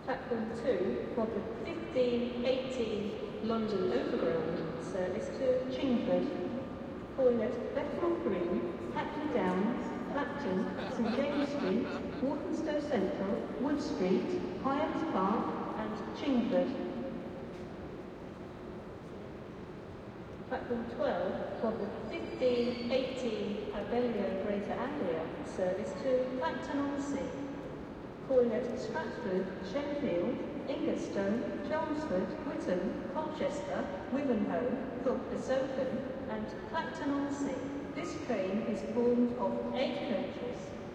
Platform 2 for the 1518 London Overground service to Chingford. Calling at Bethnal Green, Hackney Downs, Clapton, St James Street, Walthamstow Central, Wood Street, Hyams Park and Chingford. Platform 12 for the 1518 Abellio Greater Anglia service to Clacton-on-Sea. Calling at Stratford, Shenfield, Ingerstone, Chelmsford, Whitton, Colchester, Wivenhoe, Thorpe-le-Soken and Clacton-on-Sea. This train is formed of 8 coaches.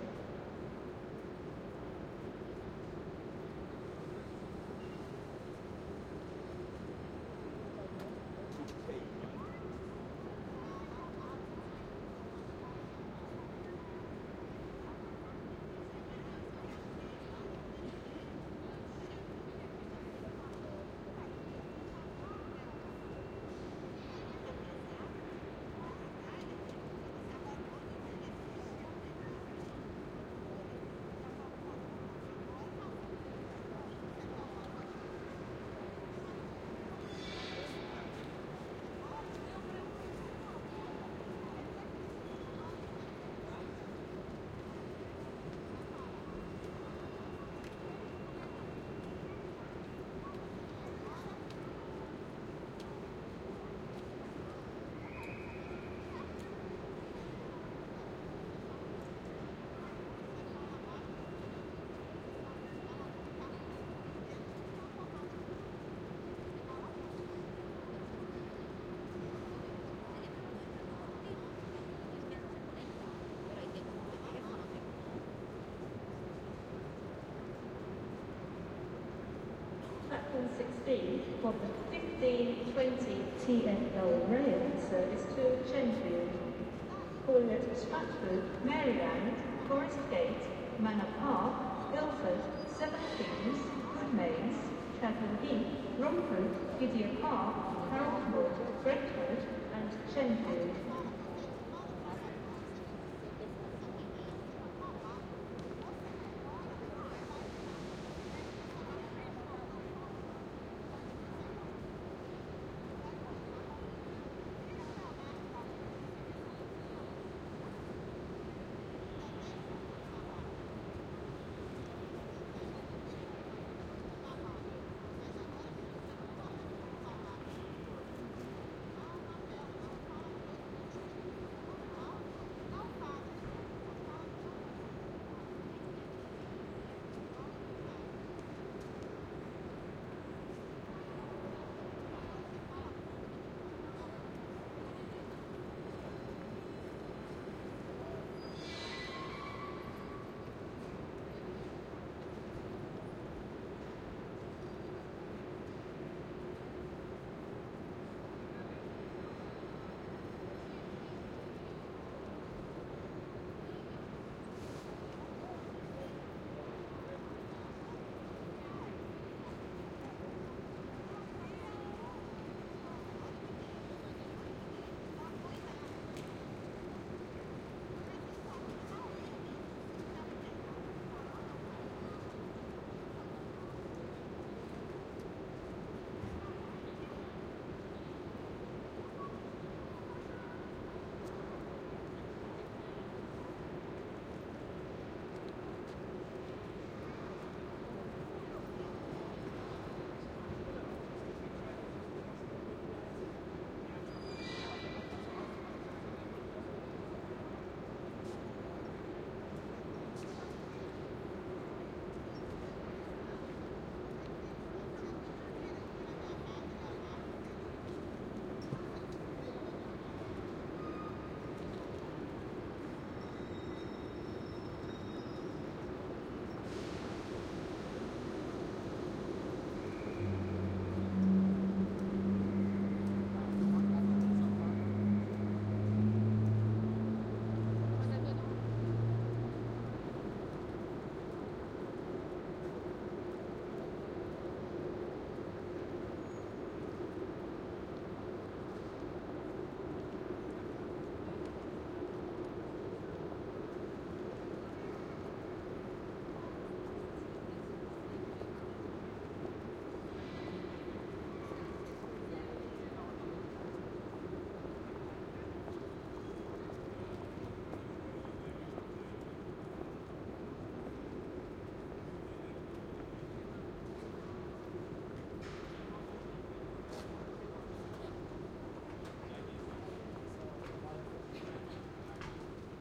Platform 16 for the 1520 TfL rail service to Chenfield. Calling at Stratford, Maryland, Forest Gate, Manor Park, Ilford, Seven Kings, Goodmayes, Chapel Heath, Romford, Gideon Park, Harold Wood, Brentford and Chenfield.